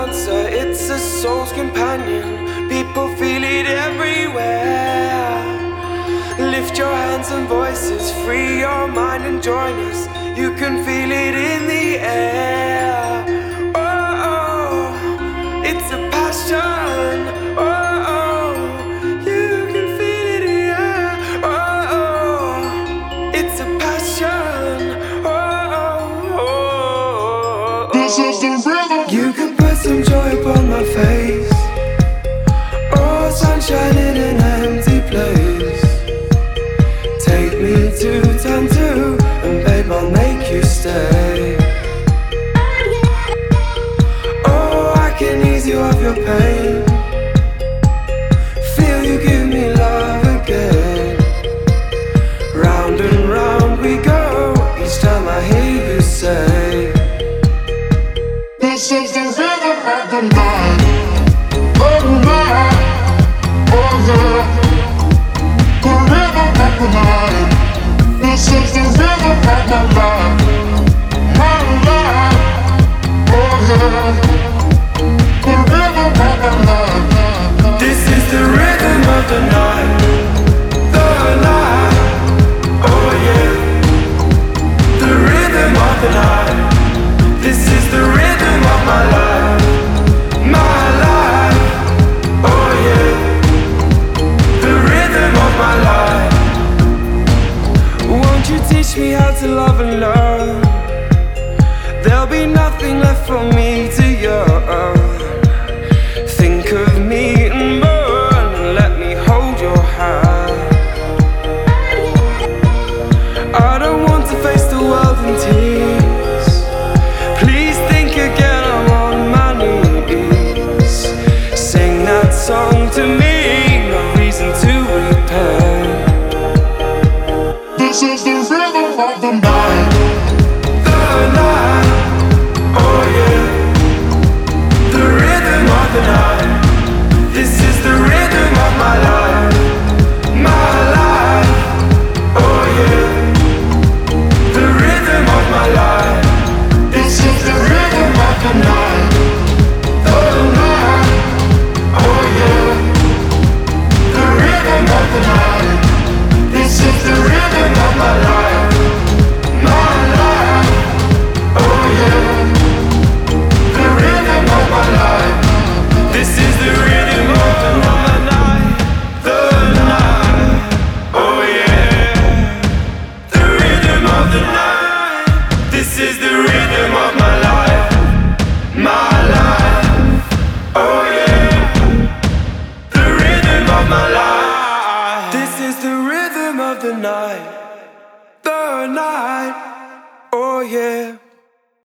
answer, it's a soul's companion. People feel it everywhere. Lift your hands and voices, free your mind and join us. You can feel it in the air. Oh, oh, it's a passion. Oh, oh, you can feel it in the air. Oh, oh, it's a passion. Oh, oh, oh, oh. This is the rhythm. You can put some joy upon my face. Oh, sunshine in an empty place. Take me to time two, and babe, I'll make you stay. Oh, I can ease you of your pain. Feel you give me love again. Round and round we go, each time I hear you say, This is the rhythm of the night. Oh, night. Oh, yeah. The rhythm of the night. This is the rhythm of my life. My life. Oh, yeah. The rhythm of the night. this is the rhythm of the night. The night. Oh yeah. The rhythm of the night. This is the rhythm of my life. My life. Oh yeah. The rhythm of my life. Won't you teach me how to love and learn? There'll be nothing left for me to yearn. Think of me and burn, and let me hold your hand. I don't want to face the world in tears. Please think again, I'm on my knees. Sing that song to me, no reason to repent. This is the rhythm of the night. The night, oh yeah. The rhythm of the night. This is the rhythm of my life. My life, oh yeah. The rhythm of my life. This is the rhythm of the night. The night, Oh, yeah. The rhythm of the night. This is the rhythm of my life. My life. Oh, yeah. The rhythm of my life. this is the rhythm of the night. The night, oh yeah. The rhythm of the night. This is the rhythm of my life. My life, oh yeah. The rhythm of my life. This is the rhythm of the night. The night, oh yeah.